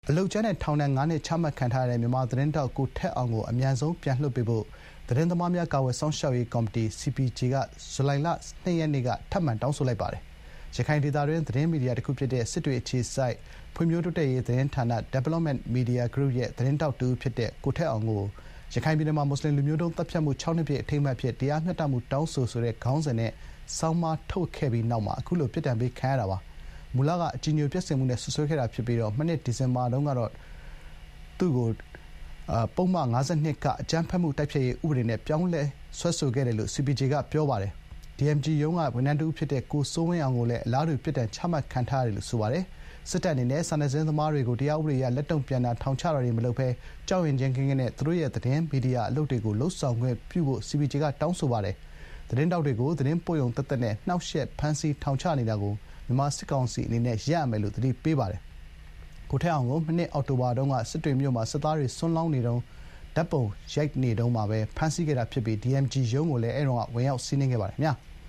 အလုပ်ကြမ်းနဲ့ထောင်ဒဏ် ၅ နှစ်ချမှတ်ခံထားရတဲ့မြန်မာသတင်းထောက်ကိုထက်အောင်ကိုအမြန်ဆုံးပြန်လွှတ်ပေးဖို့သတင်းသမားများကာကွယ်စောင့်ရှောက်ရေးကော်မတီ CPJ ကဇူလိုင်လ ၂ ရက်နေ့ကထပ်မံတောင်းဆိုလိုက်ပါတယ်။ရခိုင်ဒေသတွင်းသတင်းမီဒီယာတစ်ခုဖြစ်တဲ့စစ်တွေအခြေစိုက်ဖွံ့ဖြိုးတိုးတက်ရေးသတင်းဌာန Development Media Group ရဲ့သတင်းထောက်တစ်ဦးဖြစ်တဲ့ကိုထက်အောင်ကိုရခိုင်ပြည်နယ်မှာမွတ်ဆလင်လူမျိုးတုံးသတ်ဖြတ်မှု 6 နှစ်ပြည့်အထိမ်းအမှတ်အဖြစ်တရားမျှတမှုတောင်းဆိုတဲ့ခေါင်းစဉ်နဲ့ဆောင်းပါးထုတ်ခဲ့ပြီးနောက်မှာအခုလိုပြစ်ဒဏ်ပေးခံရတာပါ။မူလကအကြည်ညိုပျက်စေမှုနဲ့စွပ်စွဲခဲ့တာဖြစ်ပြီးမနှစ်ဒီဇင်ဘာတုန်းကတော့သူ့ကိုပုဒ်မ 52 ကအကြမ်းဖက်မှုတိုက်ဖျက်ရေးဥပဒေနဲ့ပြောင်းလဲဆွဲဆိုခဲ့တယ်လို့ CPJ ကပြောပါတယ်။ DMG ရုံးကဝန်ထမ်းတစ်ဦးဖြစ်တဲ့ကိုစိုးဝင်းအောင်ကိုလည်းအလားတူပြစ်ဒဏ်ချမှတ်ခံထားရတယ်လို့ဆိုပါတယ်။စစ်တပ်အနေနဲ့စာနယ်ဇင်းသမားတွေကိုတရားဥပဒေအရလက်တုံ့ပြန်တာထောင်ချတာတွေမလုပ်ဘဲကြောက်ရွံ့ခြင်းကင်းနဲ့သူတို့ရဲ့သတင်းမီဒီယာအလုပ်တွေကိုလုပ်ဆောင်ခွင့်ပြုဖို့ CPJ ကတောင်းဆိုပါတယ်။သတင်းထောက်တွေကိုသတင်းပို့ရုံသက်သက်နဲ့နှောင့်ယှက်ဖမ်းဆီးထောင်ချနေတာကိုမြန်မာစစ်ကောင်စီအနေနဲ့ရပ်ရမယ်လို့သတိပေးပါတယ်။ကိုထက်အောင်ကိုမနှစ်အောက်တိုဘာတုန်းကစစ်တွေမြို့မှာစစ်သားတွေဆွမ်းလောင်းနေတုန်းဓာတ်ပုံရိုက်နေတုန်းမှာပဲဖမ်းဆီးခဲ့တာဖြစ်ပြီး DMG ရုံးကိုလည်းအဲဒီတုန်းကဝင်ရောက်စီးနင်းခဲ့ပါတယ်ခင်ဗျာ။